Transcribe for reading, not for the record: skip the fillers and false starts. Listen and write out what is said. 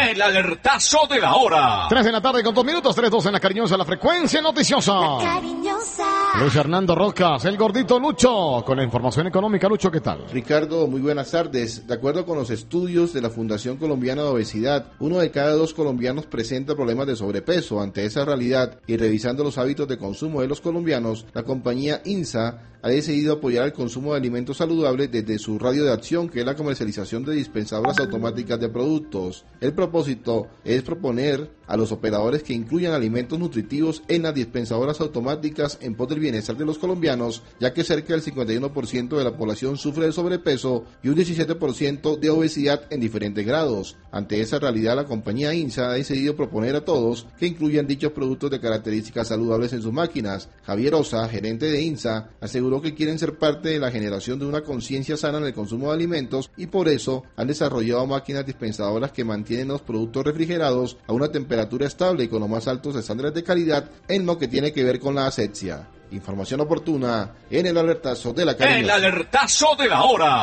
El alertazo de la hora. 3 de la tarde con 2 minutos, 3-2 en la cariñosa, la frecuencia noticiosa. La cariñosa. Luis Hernando Rocas, el gordito Lucho, con la información económica. Lucho, ¿qué tal? Ricardo, muy buenas tardes. De acuerdo con los estudios de la Fundación Colombiana de Obesidad, 1 de cada 2 colombianos presenta problemas de sobrepeso. Ante esa realidad y revisando los hábitos de consumo de los colombianos, la compañía INSA ha decidido apoyar el consumo de alimentos saludables desde su radio de acción, que es la comercialización de dispensadoras automáticas de productos. El propósito es proponer a los operadores que incluyan alimentos nutritivos en las dispensadoras automáticas en pos del bienestar de los colombianos, ya que cerca del 51% de la población sufre de sobrepeso y un 17% de obesidad en diferentes grados. Ante esa realidad, la compañía INSA ha decidido proponer a todos que incluyan dichos productos de características saludables en sus máquinas. Javier Osa, gerente de INSA, aseguró que quieren ser parte de la generación de una conciencia sana en el consumo de alimentos y por eso han desarrollado máquinas dispensadoras que mantienen los productos refrigerados a una temperatura estable y con los más altos estándares de calidad en lo que tiene que ver con la asepsia. Información oportuna en el alertazo de la cariñosa. El alertazo de la hora.